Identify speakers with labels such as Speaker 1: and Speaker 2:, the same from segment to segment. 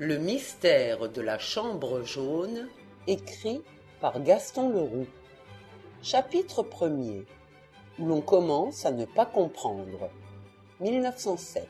Speaker 1: Le mystère de la chambre jaune, écrit par Gaston Leroux. Chapitre 1er, où l'on commence à ne pas comprendre. 1907.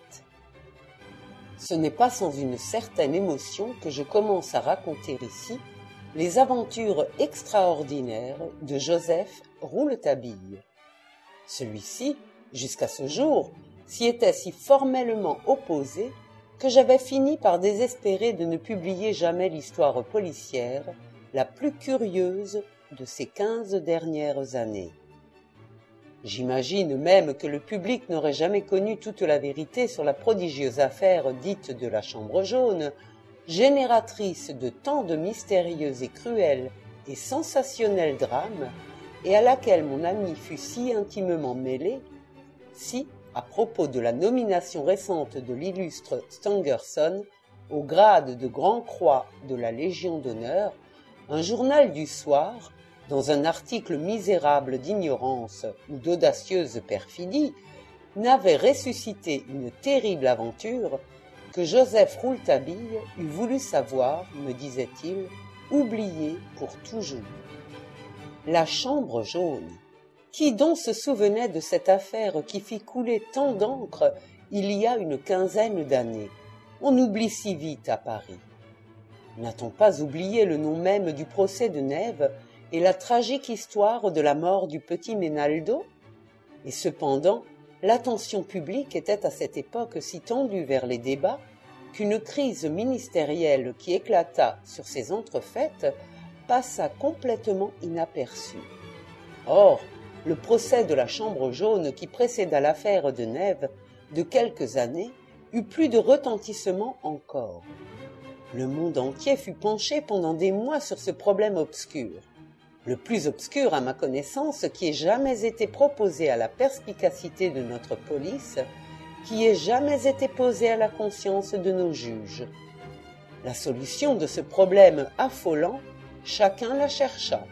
Speaker 1: Ce n'est pas sans une certaine émotion que je commence à raconter ici les aventures extraordinaires de Joseph Rouletabille. Celui-ci, jusqu'à ce jour, s'y était si formellement opposé que j'avais fini par désespérer de ne publier jamais l'histoire policière la plus curieuse de ces 15 dernières années. J'imagine même que le public n'aurait jamais connu toute la vérité sur la prodigieuse affaire dite de la chambre jaune, génératrice de tant de mystérieux et cruels et sensationnels drames, et à laquelle mon ami fut si intimement mêlé, si, à propos de la nomination récente de l'illustre Stangerson au grade de Grand-Croix de la Légion d'honneur, un journal du soir, dans un article misérable d'ignorance ou d'audacieuse perfidie, n'avait ressuscité une terrible aventure que Joseph Rouletabille eût voulu savoir, me disait-il, oublier pour toujours. La chambre jaune. Qui donc se souvenait de cette affaire qui fit couler tant d'encre il y a une quinzaine d'années? On oublie si vite à Paris. N'a-t-on pas oublié le nom même du procès de Nève et la tragique histoire de la mort du petit Menaldo? Et cependant, l'attention publique était à cette époque si tendue vers les débats qu'une crise ministérielle qui éclata sur ces entrefaites passa complètement inaperçue. Or, le procès de la chambre jaune qui précéda l'affaire de Nève de quelques années eut plus de retentissement encore. Le monde entier fut penché pendant des mois sur ce problème obscur, le plus obscur à ma connaissance qui ait jamais été proposé à la perspicacité de notre police, qui ait jamais été posé à la conscience de nos juges. La solution de ce problème affolant, chacun la chercha.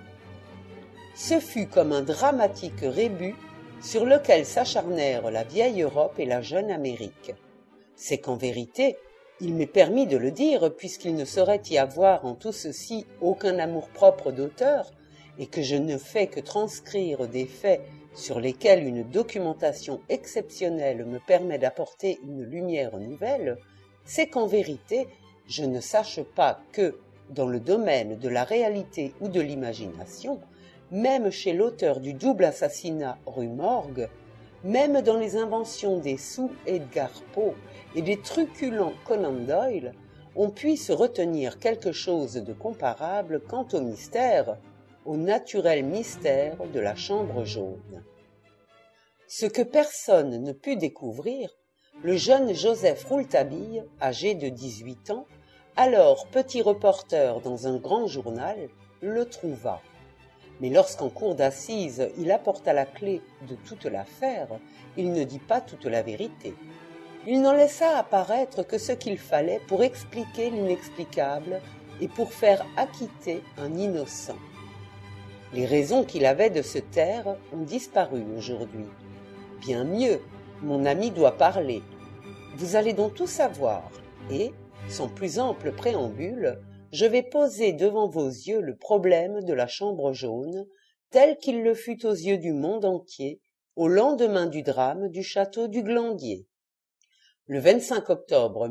Speaker 1: Ce fut comme un dramatique rébus sur lequel s'acharnèrent la vieille Europe et la jeune Amérique. C'est qu'en vérité, il m'est permis de le dire, puisqu'il ne saurait y avoir en tout ceci aucun amour-propre d'auteur, et que je ne fais que transcrire des faits sur lesquels une documentation exceptionnelle me permet d'apporter une lumière nouvelle, c'est qu'en vérité, je ne sache pas que, dans le domaine de la réalité ou de l'imagination, même chez l'auteur du double assassinat rue Morgue, même dans les inventions des sous Edgar Poe et des truculents Conan Doyle, on puisse retenir quelque chose de comparable quant au mystère, au naturel mystère de la chambre jaune. Ce que personne ne put découvrir, le jeune Joseph Rouletabille, âgé de 18 ans, alors petit reporter dans un grand journal, le trouva. Mais lorsqu'en cour d'assises il apporta la clé de toute l'affaire, il ne dit pas toute la vérité. Il n'en laissa apparaître que ce qu'il fallait pour expliquer l'inexplicable et pour faire acquitter un innocent. Les raisons qu'il avait de se taire ont disparu aujourd'hui. Bien mieux, mon ami doit parler. Vous allez donc tout savoir, et, sans plus ample préambule, je vais poser devant vos yeux le problème de la chambre jaune, tel qu'il le fut aux yeux du monde entier, au lendemain du drame du château du Glandier. Le 25 octobre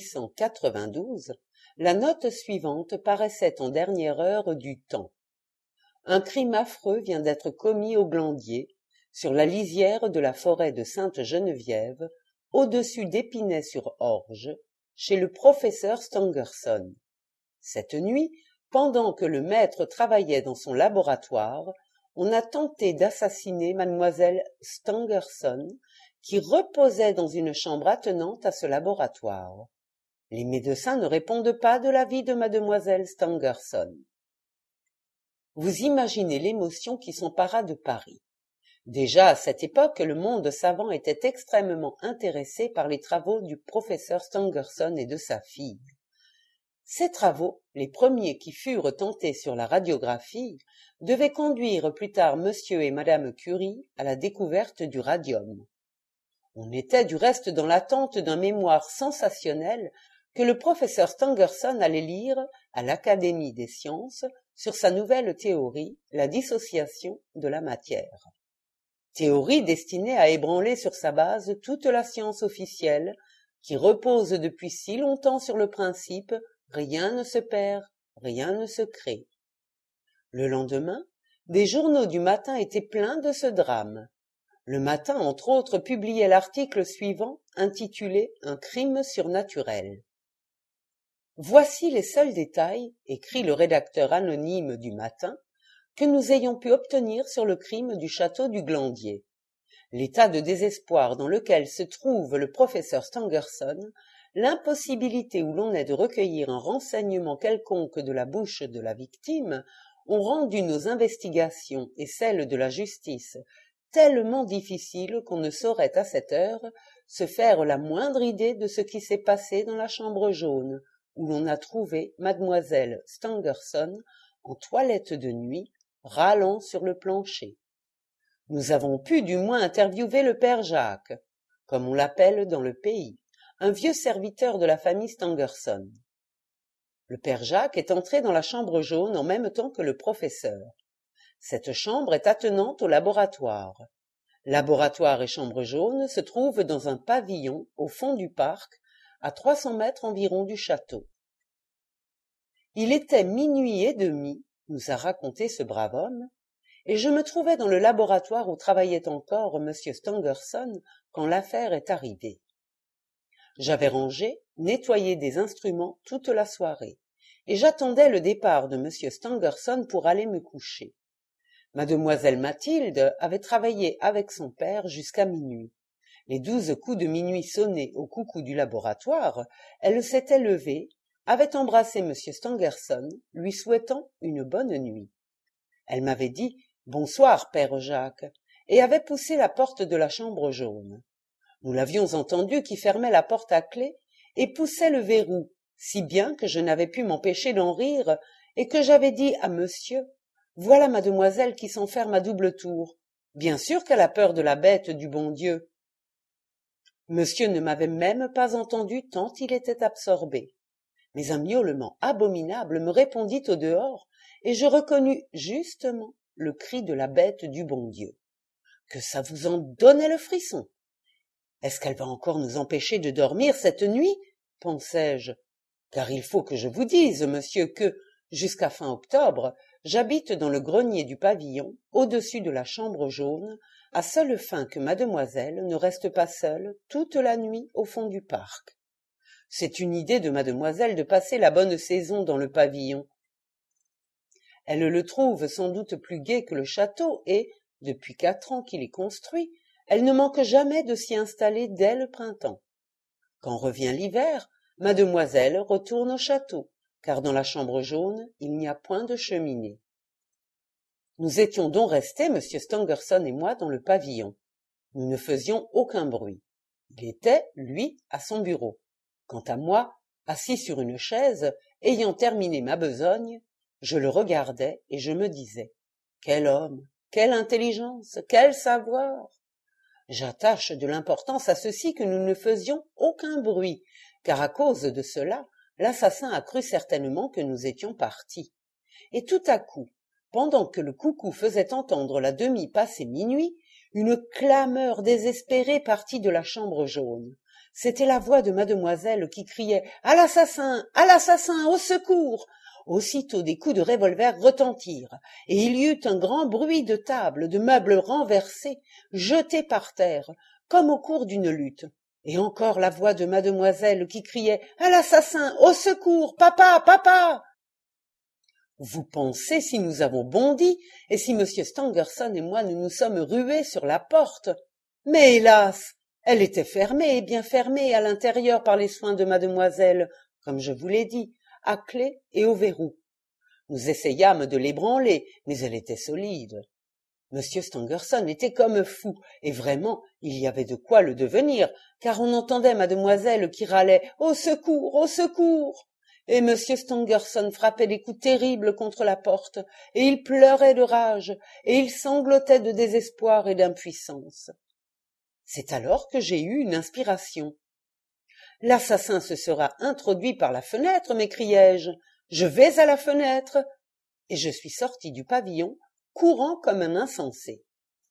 Speaker 1: 1892, la note suivante paraissait en dernière heure du Temps. Un crime affreux vient d'être commis au Glandier, sur la lisière de la forêt de Sainte-Geneviève, au-dessus d'Épinay-sur-Orge, chez le professeur Stangerson. Cette nuit, pendant que le maître travaillait dans son laboratoire, on a tenté d'assassiner mademoiselle Stangerson, qui reposait dans une chambre attenante à ce laboratoire. Les médecins ne répondent pas de la vie de mademoiselle Stangerson. Vous imaginez l'émotion qui s'empara de Paris. Déjà à cette époque, le monde savant était extrêmement intéressé par les travaux du professeur Stangerson et de sa fille. Ces travaux, les premiers qui furent tentés sur la radiographie, devaient conduire plus tard monsieur et madame Curie à la découverte du radium. On était du reste dans l'attente d'un mémoire sensationnel que le professeur Stangerson allait lire à l'Académie des sciences sur sa nouvelle théorie, la dissociation de la matière. Théorie destinée à ébranler sur sa base toute la science officielle, qui repose depuis si longtemps sur le principe « rien ne se perd, rien ne se crée ». Le lendemain, des journaux du matin étaient pleins de ce drame. Le Matin, entre autres, publiait l'article suivant, intitulé « Un crime surnaturel ». Voici les seuls détails, écrit le rédacteur anonyme du Matin, que nous ayons pu obtenir sur le crime du château du Glandier. L'état de désespoir dans lequel se trouve le professeur Stangerson, l'impossibilité où l'on est de recueillir un renseignement quelconque de la bouche de la victime, ont rendu nos investigations et celles de la justice tellement difficiles qu'on ne saurait à cette heure se faire la moindre idée de ce qui s'est passé dans la chambre jaune, où l'on a trouvé mademoiselle Stangerson en toilette de nuit, râlant sur le plancher. Nous avons pu du moins interviewer le père Jacques, comme on l'appelle dans le pays, un vieux serviteur de la famille Stangerson. Le père Jacques est entré dans la chambre jaune en même temps que le professeur. Cette chambre est attenante au laboratoire. Laboratoire et chambre jaune se trouvent dans un pavillon au fond du parc, à 300 mètres environ du château. Il était 00h30, nous a raconté ce brave homme, et je me trouvais dans le laboratoire où travaillait encore M. Stangerson quand l'affaire est arrivée. J'avais rangé, nettoyé des instruments toute la soirée, et j'attendais le départ de M. Stangerson pour aller me coucher. Mademoiselle Mathilde avait travaillé avec son père jusqu'à minuit. Les 12 coups de minuit sonnés au coucou du laboratoire, elle s'était levée, avait embrassé M. Stangerson, lui souhaitant une bonne nuit. Elle m'avait dit « Bonsoir, père Jacques » et avait poussé la porte de la chambre jaune. Nous l'avions entendu qui fermait la porte à clé et poussait le verrou, si bien que je n'avais pu m'empêcher d'en rire et que j'avais dit à monsieur « Voilà mademoiselle qui s'enferme à double tour. Bien sûr qu'elle a peur de la bête du bon Dieu. » Monsieur ne m'avait même pas entendu tant il était absorbé. Mais un miaulement abominable me répondit au dehors, et je reconnus justement le cri de la bête du bon Dieu. Que ça vous en donnait le frisson! Est-ce qu'elle va encore nous empêcher de dormir cette nuit? Pensai-je. Car il faut que je vous dise, monsieur, que, jusqu'à fin octobre, j'habite dans le grenier du pavillon, au-dessus de la chambre jaune, à seule fin que mademoiselle ne reste pas seule toute la nuit au fond du parc. C'est une idée de mademoiselle de passer la bonne saison dans le pavillon. Elle le trouve sans doute plus gai que le château et, depuis 4 ans qu'il est construit, elle ne manque jamais de s'y installer dès le printemps. Quand revient l'hiver, mademoiselle retourne au château, car dans la chambre jaune, il n'y a point de cheminée. Nous étions donc restés, M. Stangerson et moi, dans le pavillon. Nous ne faisions aucun bruit. Il était, lui, à son bureau. Quant à moi, assis sur une chaise, ayant terminé ma besogne, je le regardais et je me disais « Quel homme, quelle intelligence, quel savoir !» J'attache de l'importance à ceci que nous ne faisions aucun bruit, car à cause de cela, l'assassin a cru certainement que nous étions partis. Et tout à coup, pendant que le coucou faisait entendre la demi passée minuit, une clameur désespérée partit de la chambre jaune. C'était la voix de mademoiselle qui criait « À l'assassin, au secours !» Aussitôt des coups de revolver retentirent, et il y eut un grand bruit de tables, de meubles renversés, jetés par terre, comme au cours d'une lutte. Et encore la voix de mademoiselle qui criait « À l'assassin, au secours, papa, papa !» Vous pensez si nous avons bondi, et si M. Stangerson et moi nous nous sommes rués sur la porte. Mais hélas, elle était fermée, et bien fermée à l'intérieur par les soins de mademoiselle, comme je vous l'ai dit, à clé et au verrou. Nous essayâmes de l'ébranler, mais elle était solide. M. Stangerson était comme fou, et vraiment, il y avait de quoi le devenir, car on entendait mademoiselle qui râlait « Au secours, au secours !» Et M. Stangerson frappait des coups terribles contre la porte, et il pleurait de rage, et il sanglotait de désespoir et d'impuissance. C'est alors que j'ai eu une inspiration. L'assassin se sera introduit par la fenêtre, m'écriai-je. Je vais à la fenêtre. Et je suis sorti du pavillon, courant comme un insensé.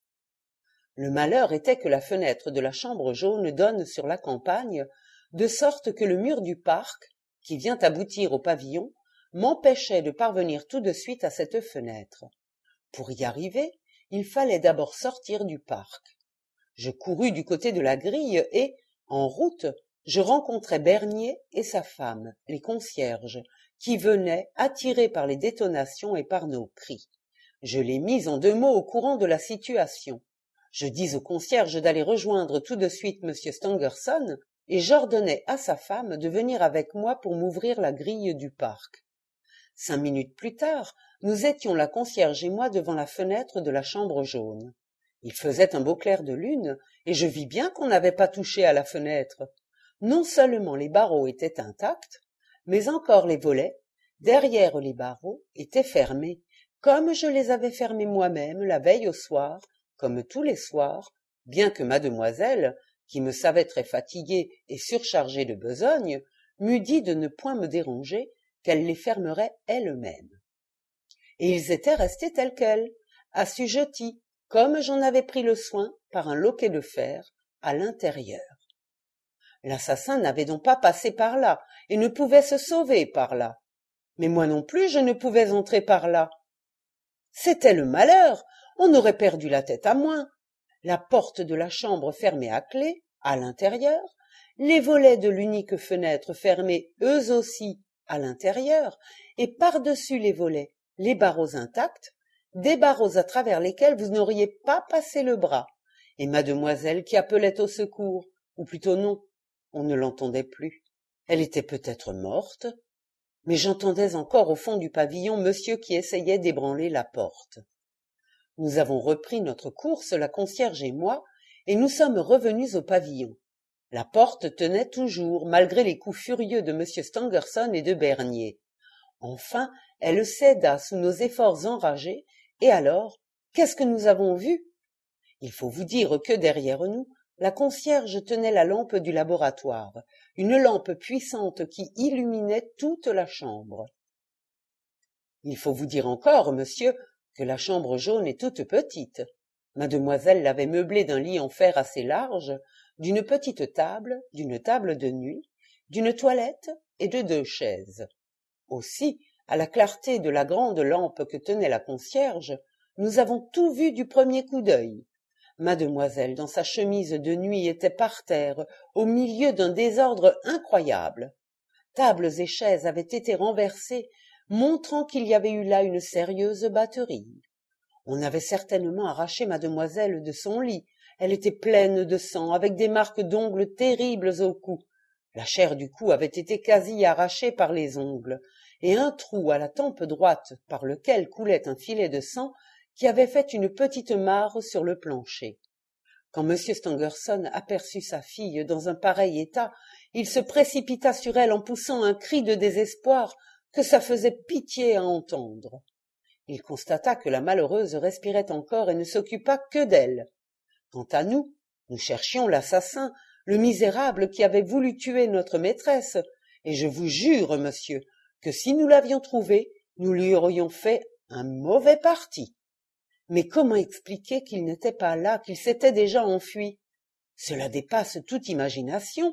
Speaker 1: Le malheur était que la fenêtre de la chambre jaune donne sur la campagne, de sorte que le mur du parc, qui vient aboutir au pavillon, m'empêchait de parvenir tout de suite à cette fenêtre. Pour y arriver, il fallait d'abord sortir du parc. Je courus du côté de la grille et, en route, je rencontrai Bernier et sa femme, les concierges, qui venaient, attirés par les détonations et par nos cris. Je les mis en 2 mots au courant de la situation. Je dis au concierge d'aller rejoindre tout de suite M. Stangerson, et j'ordonnai à sa femme de venir avec moi pour m'ouvrir la grille du parc. 5 minutes plus tard, nous étions la concierge et moi devant la fenêtre de la chambre jaune. Il faisait un beau clair de lune, et je vis bien qu'on n'avait pas touché à la fenêtre. Non seulement les barreaux étaient intacts, mais encore les volets, derrière les barreaux, étaient fermés, comme je les avais fermés moi-même la veille au soir, comme tous les soirs, bien que mademoiselle, qui me savait très fatiguée et surchargée de besogne, m'eût dit de ne point me déranger, qu'elle les fermerait elle-même. Et ils étaient restés tels quels, assujettis, comme j'en avais pris le soin, par un loquet de fer, à l'intérieur. L'assassin n'avait donc pas passé par là, et ne pouvait se sauver par là. Mais moi non plus je ne pouvais entrer par là. C'était le malheur, on aurait perdu la tête à moins. La porte de la chambre fermée à clé, à l'intérieur, les volets de l'unique fenêtre fermés eux aussi à l'intérieur, et par-dessus les volets, les barreaux intacts, des barreaux à travers lesquels vous n'auriez pas passé le bras, et mademoiselle qui appelait au secours, ou plutôt non, on ne l'entendait plus. Elle était peut-être morte, mais j'entendais encore au fond du pavillon monsieur qui essayait d'ébranler la porte. Nous avons repris notre course, la concierge et moi, et nous sommes revenus au pavillon. La porte tenait toujours, malgré les coups furieux de M. Stangerson et de Bernier. Enfin, elle céda sous nos efforts enragés, et alors, qu'est-ce que nous avons vu? Il faut vous dire que derrière nous, la concierge tenait la lampe du laboratoire, une lampe puissante qui illuminait toute la chambre. Il faut vous dire encore, monsieur, que la chambre jaune est toute petite. Mademoiselle l'avait meublée d'un lit en fer assez large, d'une petite table, d'une table de nuit, d'une toilette et de 2 chaises. Aussi, à la clarté de la grande lampe que tenait la concierge, nous avons tout vu du premier coup d'œil. Mademoiselle, dans sa chemise de nuit, était par terre, au milieu d'un désordre incroyable. Tables et chaises avaient été renversées, montrant qu'il y avait eu là une sérieuse batterie. On avait certainement arraché mademoiselle de son lit. Elle était pleine de sang, avec des marques d'ongles terribles au cou. La chair du cou avait été quasi arrachée par les ongles, et un trou à la tempe droite par lequel coulait un filet de sang qui avait fait une petite mare sur le plancher. Quand M. Stangerson aperçut sa fille dans un pareil état, il se précipita sur elle en poussant un cri de désespoir que ça faisait pitié à entendre. Il constata que la malheureuse respirait encore et ne s'occupa que d'elle. Quant à nous, nous cherchions l'assassin, le misérable qui avait voulu tuer notre maîtresse, et je vous jure, monsieur, que si nous l'avions trouvé, nous lui aurions fait un mauvais parti. Mais comment expliquer qu'il n'était pas là, qu'il s'était déjà enfui? Cela dépasse toute imagination.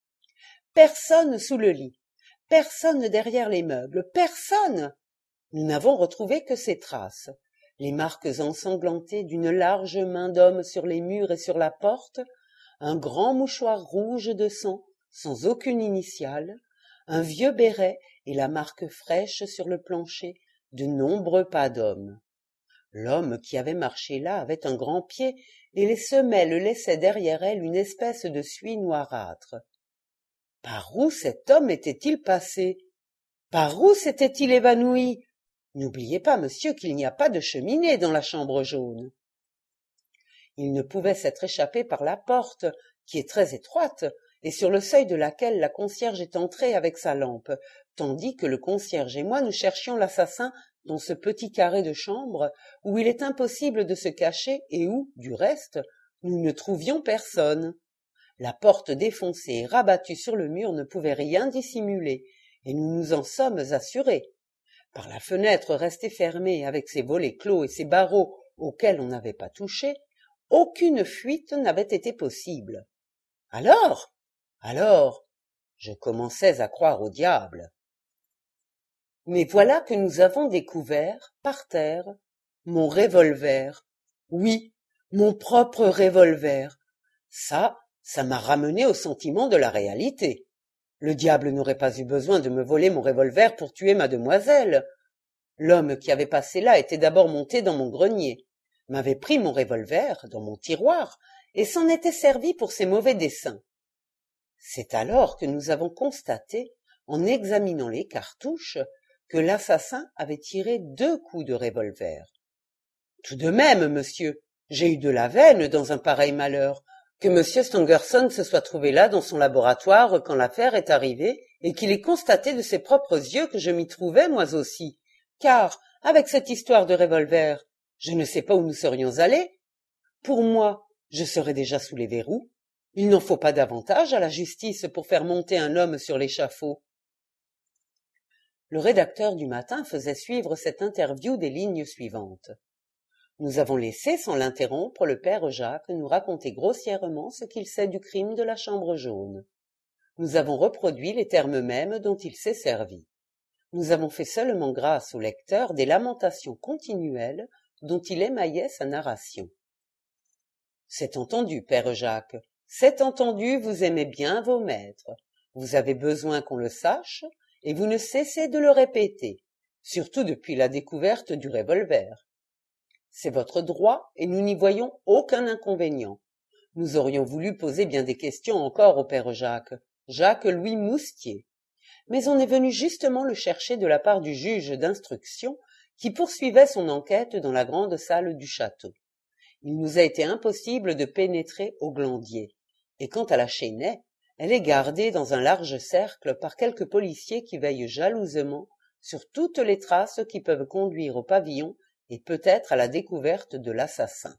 Speaker 1: Personne sous le lit, personne derrière les meubles, personne. Nous n'avons retrouvé que ces traces, les marques ensanglantées d'une large main d'homme sur les murs et sur la porte, un grand mouchoir rouge de sang, sans aucune initiale, un vieux béret et la marque fraîche sur le plancher de nombreux pas d'hommes. L'homme qui avait marché là avait un grand pied, et les semelles laissaient derrière elles une espèce de suie noirâtre. Par où cet homme était-il passé? Par où s'était-il évanoui? N'oubliez pas, monsieur, qu'il n'y a pas de cheminée dans la chambre jaune. Il ne pouvait s'être échappé par la porte, qui est très étroite, et sur le seuil de laquelle la concierge est entrée avec sa lampe, tandis que le concierge et moi nous cherchions l'assassin dans ce petit carré de chambre où il est impossible de se cacher et où, du reste, nous ne trouvions personne. La porte défoncée et rabattue sur le mur ne pouvait rien dissimuler, et nous nous en sommes assurés. Par la fenêtre restée fermée avec ses volets clos et ses barreaux auxquels on n'avait pas touché, aucune fuite n'avait été possible. Alors, je commençais à croire au diable. Mais voilà que nous avons découvert, par terre, mon revolver. Oui, mon propre revolver. Ça m'a ramené au sentiment de la réalité. Le diable n'aurait pas eu besoin de me voler mon revolver pour tuer mademoiselle. L'homme qui avait passé là était d'abord monté dans mon grenier, m'avait pris mon revolver dans mon tiroir et s'en était servi pour ses mauvais desseins. C'est alors que nous avons constaté, en examinant les cartouches, que l'assassin avait tiré 2 coups de revolver. Tout de même, monsieur, j'ai eu de la veine dans un pareil malheur, que monsieur Stangerson se soit trouvé là dans son laboratoire quand l'affaire est arrivée et qu'il ait constaté de ses propres yeux que je m'y trouvais moi aussi, car, avec cette histoire de revolver, je ne sais pas où nous serions allés. Pour moi, je serais déjà sous les verrous. Il n'en faut pas davantage à la justice pour faire monter un homme sur l'échafaud. Le rédacteur du Matin faisait suivre cette interview des lignes suivantes. Nous avons laissé, sans l'interrompre, le père Jacques nous raconter grossièrement ce qu'il sait du crime de la chambre jaune. Nous avons reproduit les termes mêmes dont il s'est servi. Nous avons fait seulement grâce au lecteur des lamentations continuelles dont il émaillait sa narration. C'est entendu, père Jacques, c'est entendu, vous aimez bien vos maîtres. Vous avez besoin qu'on le sache, et vous ne cessez de le répéter, surtout depuis la découverte du revolver. C'est votre droit, et nous n'y voyons aucun inconvénient. Nous aurions voulu poser bien des questions encore au père Jacques, Jacques-Louis Moustier. Mais on est venu justement le chercher de la part du juge d'instruction qui poursuivait son enquête dans la grande salle du château. Il nous a été impossible de pénétrer au glandier, et quant à la Chesnais, elle est gardée dans un large cercle par quelques policiers qui veillent jalousement sur toutes les traces qui peuvent conduire au pavillon et peut-être à la découverte de l'assassin.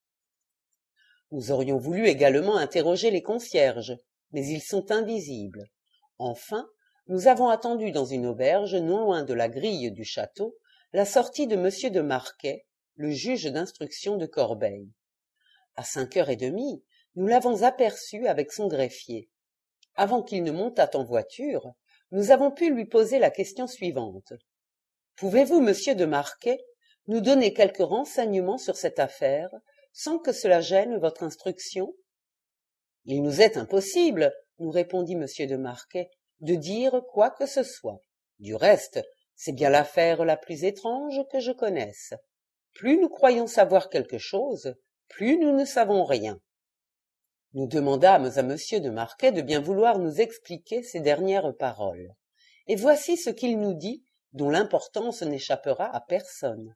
Speaker 1: Nous aurions voulu également interroger les concierges, mais ils sont invisibles. Enfin, nous avons attendu dans une auberge non loin de la grille du château la sortie de monsieur de Marquet, le juge d'instruction de Corbeil. À 5h30, nous l'avons aperçu avec son greffier. Avant qu'il ne montât en voiture, nous avons pu lui poser la question suivante. « Pouvez-vous, monsieur de Marquet, nous donner quelques renseignements sur cette affaire, sans que cela gêne votre instruction ?» « Il nous est impossible, » nous répondit monsieur de Marquet, « de dire quoi que ce soit. Du reste, c'est bien l'affaire la plus étrange que je connaisse. Plus nous croyons savoir quelque chose, plus nous ne savons rien. » Nous demandâmes à monsieur de Marquet de bien vouloir nous expliquer ces dernières paroles. Et voici ce qu'il nous dit, dont l'importance n'échappera à personne.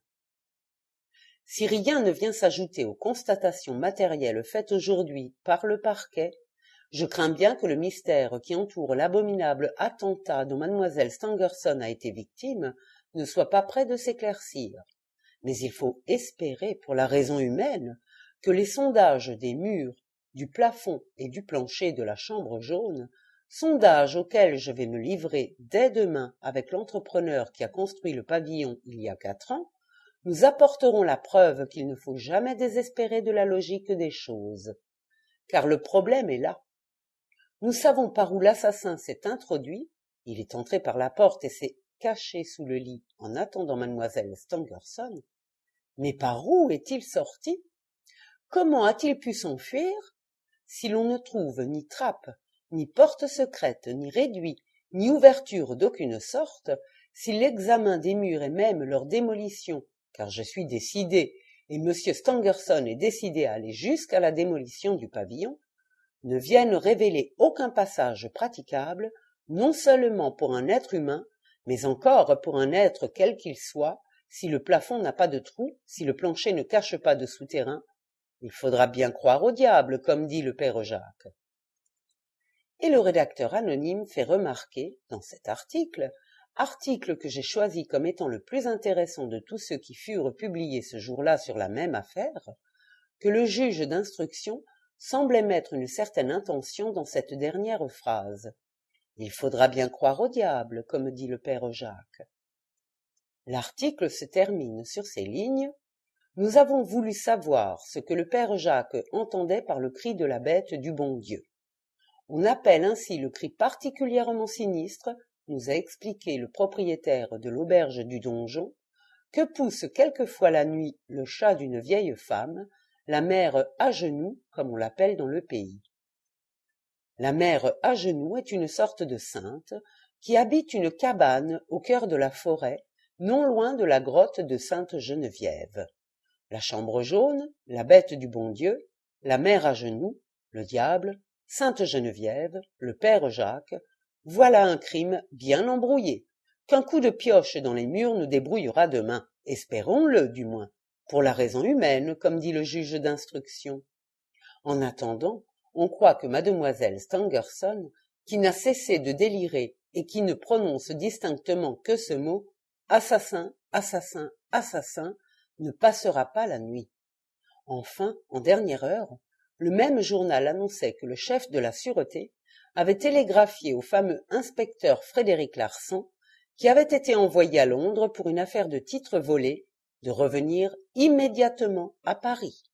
Speaker 1: Si rien ne vient s'ajouter aux constatations matérielles faites aujourd'hui par le parquet, je crains bien que le mystère qui entoure l'abominable attentat dont mademoiselle Stangerson a été victime ne soit pas près de s'éclaircir. Mais il faut espérer, pour la raison humaine, que les sondages des murs, du plafond et du plancher de la chambre jaune, sondages auxquels je vais me livrer dès demain avec l'entrepreneur qui a construit le pavillon il y a 4 ans, nous apporterons la preuve qu'il ne faut jamais désespérer de la logique des choses. Car le problème est là. Nous savons par où l'assassin s'est introduit, il est entré par la porte et s'est caché sous le lit en attendant mademoiselle Stangerson, mais par où est-il sorti? Comment a-t-il pu s'enfuir? Si l'on ne trouve ni trappe, ni porte secrète, ni réduit, ni ouverture d'aucune sorte, si l'examen des murs et même leur démolition, car je suis décidé, et M. Stangerson est décidé à aller jusqu'à la démolition du pavillon, ne viennent révéler aucun passage praticable, non seulement pour un être humain, mais encore pour un être quel qu'il soit, si le plafond n'a pas de trou, si le plancher ne cache pas de souterrain, il faudra bien croire au diable, comme dit le père Jacques. Et le rédacteur anonyme fait remarquer, dans cet article que j'ai choisi comme étant le plus intéressant de tous ceux qui furent publiés ce jour-là sur la même affaire, que le juge d'instruction semblait mettre une certaine intention dans cette dernière phrase. « Il faudra bien croire au diable, comme dit le père Jacques. » L'article se termine sur ces lignes. Nous avons voulu savoir ce que le père Jacques entendait par le cri de la bête du bon Dieu. On appelle ainsi le cri particulièrement sinistre, nous a expliqué le propriétaire de l'auberge du donjon, que pousse quelquefois la nuit le chat d'une vieille femme, la mère Agenoux, comme on l'appelle dans le pays. La mère Agenoux est une sorte de sainte qui habite une cabane au cœur de la forêt, non loin de la grotte de Sainte-Geneviève. La chambre jaune, la bête du bon Dieu, la mère Agenoux, le diable, Sainte-Geneviève, le père Jacques, voilà un crime bien embrouillé, qu'un coup de pioche dans les murs nous débrouillera demain, espérons-le du moins, pour la raison humaine, comme dit le juge d'instruction. En attendant, on croit que mademoiselle Stangerson, qui n'a cessé de délirer et qui ne prononce distinctement que ce mot « assassin, assassin, assassin », ne passera pas la nuit. Enfin, en dernière heure, le même journal annonçait que le chef de la sûreté avait télégraphié au fameux inspecteur Frédéric Larsan, qui avait été envoyé à Londres pour une affaire de titres volés, de revenir immédiatement à Paris.